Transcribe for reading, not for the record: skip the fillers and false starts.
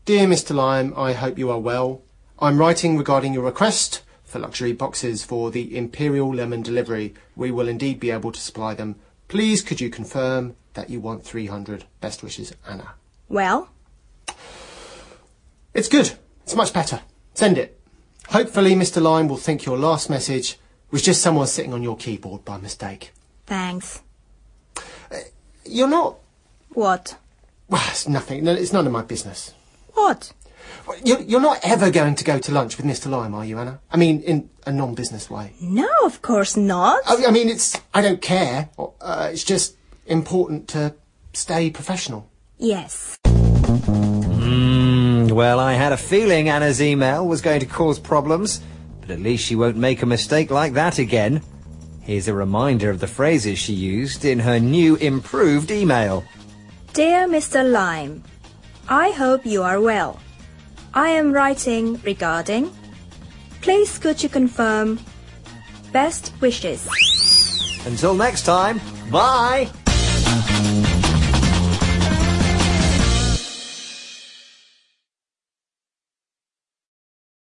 Dear Mr. Lime, I hope you are well. I'm writing regarding your request for luxury boxes for the Imperial Lemon delivery. We will indeed be able to supply them. Please could you confirm that you want 300? Best wishes, Anna. Well? It's good. It's much better. Send it. Hopefully Mr. Lime will think your last message was just someone sitting on your keyboard by mistake. Thanks. You're not... What? Well, it's nothing. No, it's none of my business. What? You're not ever going to go to lunch with Mr. Lime, are you, Anna? I mean, in a non-business way. No, of course not. I mean, I don't care. It's just important to stay professional. Yes. Well, I had a feeling Anna's email was going to cause problems, but at least she won't make a mistake like that again. Here's a reminder of the phrases she used in her new improved email. Dear Mr. Lime, I hope you are well. I am writing regarding... Please could you confirm... Best wishes. Until next time, bye!